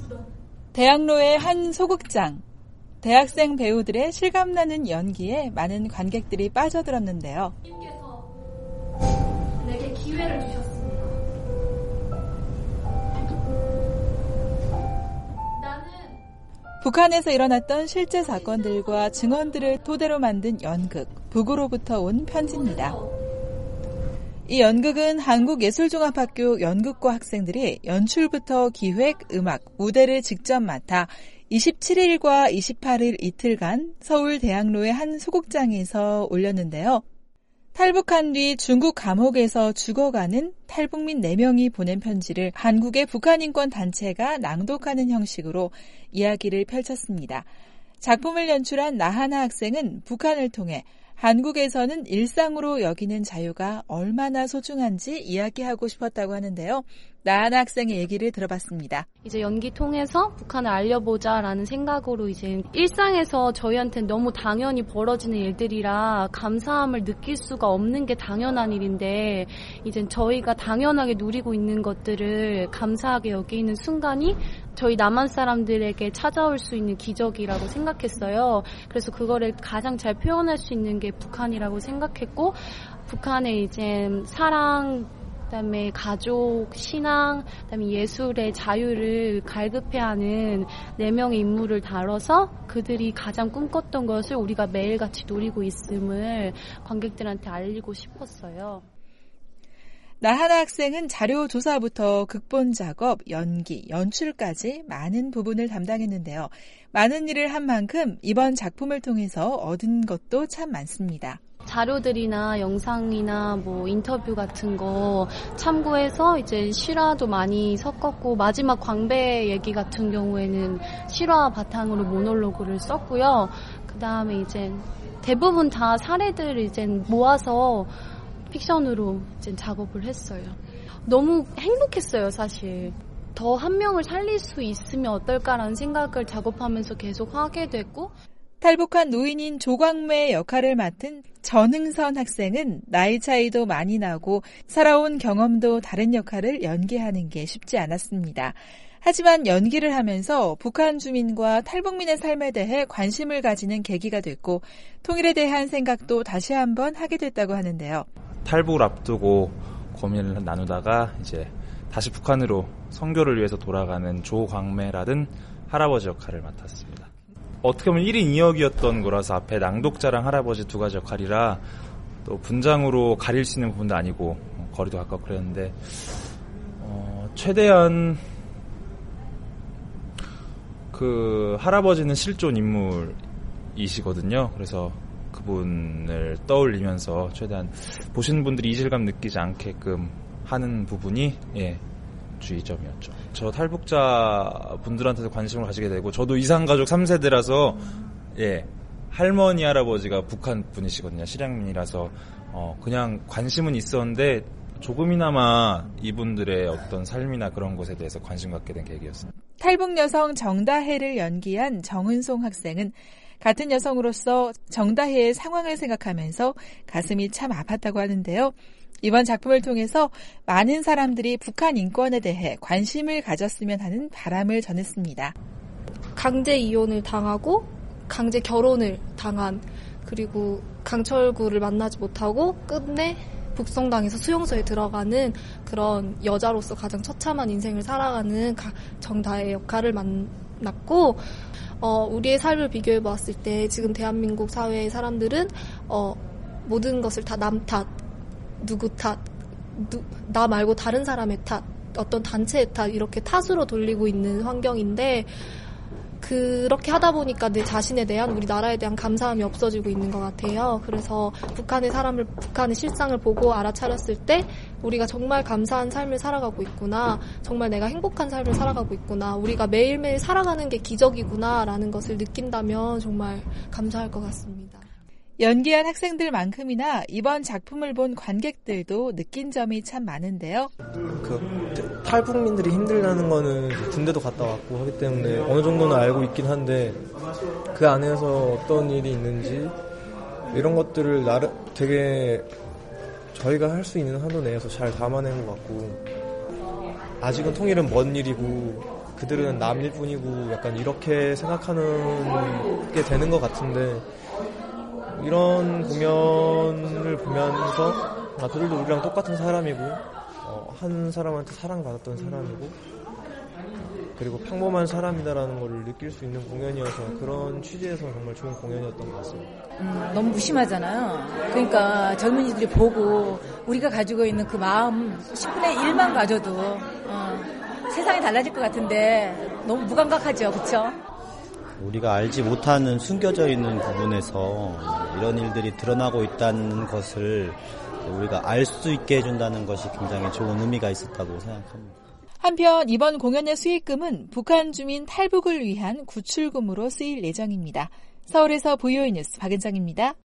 대학로의 한 소극장. 대학생 배우들의 실감나는 연기에 많은 관객들이 빠져들었는데요. 님께서 내게 기회를 주셨습니다. 나는 북한에서 일어났던 실제 사건들과 증언들을 토대로 만든 연극, 북으로부터 온 편지입니다. 이 연극은 한국예술종합학교 연극과 학생들이 연출부터 기획, 음악, 무대를 직접 맡아 27일과 28일 이틀간 서울 대학로의 한 소극장에서 올렸는데요. 탈북한 뒤 중국 감옥에서 죽어가는 탈북민 4명이 보낸 편지를 한국의 북한인권단체가 낭독하는 형식으로 이야기를 펼쳤습니다. 작품을 연출한 나하나 학생은 북한을 통해 한국에서는 일상으로 여기는 자유가 얼마나 소중한지 이야기하고 싶었다고 하는데요. 나하나 학생의 얘기를 들어봤습니다. 이제 연기 통해서 북한을 알려보자라는 생각으로 이제 일상에서 저희한테는 너무 당연히 벌어지는 일들이라 감사함을 느낄 수가 없는 게 당연한 일인데 이제 저희가 당연하게 누리고 있는 것들을 감사하게 여기는 순간이 저희 남한 사람들에게 찾아올 수 있는 기적이라고 생각했어요. 그래서 그거를 가장 잘 표현할 수 있는 게 북한이라고 생각했고 북한의 이제 사랑 그다음에 가족, 신앙, 그다음에 예술의 자유를 갈급해하는 4명의 인물을 다뤄서 그들이 가장 꿈꿨던 것을 우리가 매일같이 누리고 있음을 관객들한테 알리고 싶었어요. 나하나 학생은 자료 조사부터 극본 작업, 연기, 연출까지 많은 부분을 담당했는데요. 많은 일을 한 만큼 이번 작품을 통해서 얻은 것도 참 많습니다. 자료들이나 영상이나 뭐 인터뷰 같은 거 참고해서 이제 실화도 많이 섞었고 마지막 광배 얘기 같은 경우에는 실화 바탕으로 모놀로그를 썼고요. 그다음에 이제 대부분 다 사례들을 이제 모아서 픽션으로 이제 작업을 했어요. 너무 행복했어요, 사실. 더 한 명을 살릴 수 있으면 어떨까라는 생각을 작업하면서 계속 하게 됐고 탈북한 노인인 조광매의 역할을 맡은 전흥선 학생은 나이 차이도 많이 나고 살아온 경험도 다른 역할을 연기하는 게 쉽지 않았습니다. 하지만 연기를 하면서 북한 주민과 탈북민의 삶에 대해 관심을 가지는 계기가 됐고 통일에 대한 생각도 다시 한번 하게 됐다고 하는데요. 탈북을 앞두고 고민을 나누다가 이제 다시 북한으로 선교를 위해서 돌아가는 조광매라는 할아버지 역할을 맡았습니다. 어떻게 보면 1인 2역이었던 거라서 앞에 낭독자랑 할아버지 2가지 역할이라 또 분장으로 가릴 수 있는 부분도 아니고 거리도 가깝고 그랬는데 최대한 그 할아버지는 실존 인물이시거든요. 그래서 그분을 떠올리면서 최대한 보시는 분들이 이질감 느끼지 않게끔 하는 부분이 주의점이었죠. 저 탈북자 분들한테도 관심을 가지게 되고 저도 이산가족 3세대라서 할머니 할아버지가 북한 분이시거든요. 실향민이라서 그냥 관심은 있었는데 조금이나마 이분들의 어떤 삶이나 그런 것에 대해서 관심 갖게 된 계기였습니다. 탈북 여성 정다혜를 연기한 정은송 학생은 같은 여성으로서 정다혜의 상황을 생각하면서 가슴이 참 아팠다고 하는데요. 이번 작품을 통해서 많은 사람들이 북한 인권에 대해 관심을 가졌으면 하는 바람을 전했습니다. 강제 이혼을 당하고 강제 결혼을 당한 그리고 강철구를 만나지 못하고 끝내 북송당해서 수용소에 들어가는 그런 여자로서 가장 처참한 인생을 살아가는 정다혜의 역할을 맡고 우리의 삶을 비교해 보았을 때 지금 대한민국 사회의 사람들은 모든 것을 다 남 탓, 누구 탓, 나 말고 다른 사람의 탓, 어떤 단체의 탓 이렇게 탓으로 돌리고 있는 환경인데 그렇게 하다 보니까 내 자신에 대한 우리 나라에 대한 감사함이 없어지고 있는 것 같아요. 그래서 북한의 실상을 보고 알아차렸을 때 우리가 정말 감사한 삶을 살아가고 있구나, 정말 내가 행복한 삶을 살아가고 있구나, 우리가 매일매일 살아가는 게 기적이구나라는 것을 느낀다면 정말 감사할 것 같습니다. 연기한 학생들만큼이나 이번 작품을 본 관객들도 느낀 점이 참 많은데요. 탈북민들이 힘들다는 거는 군대도 갔다 왔고 하기 때문에 어느 정도는 알고 있긴 한데 그 안에서 어떤 일이 있는지 이런 것들을 되게 저희가 할 수 있는 한도 내에서 잘 담아낸 것 같고 아직은 통일은 먼 일이고 그들은 남일 뿐이고 약간 이렇게 생각하는 게 되는 것 같은데, 이런 공연을 보면서 그들도 우리랑 똑같은 사람이고 한 사람한테 사랑받았던 사람이고 그리고 평범한 사람이다라는 걸 느낄 수 있는 공연이어서 그런 취지에서 정말 좋은 공연이었던 것 같습니다. 너무 무심하잖아요. 그러니까 젊은이들이 보고 우리가 가지고 있는 그 마음 10분의 1만 가져도 세상이 달라질 것 같은데 너무 무감각하죠. 그렇죠? 우리가 알지 못하는 숨겨져 있는 부분에서 이런 일들이 드러나고 있다는 것을 우리가 알 수 있게 해준다는 것이 굉장히 좋은 의미가 있었다고 생각합니다. 한편 이번 공연의 수익금은 북한 주민 탈북을 위한 구출금으로 쓰일 예정입니다. 서울에서 VOA 뉴스 박은정입니다.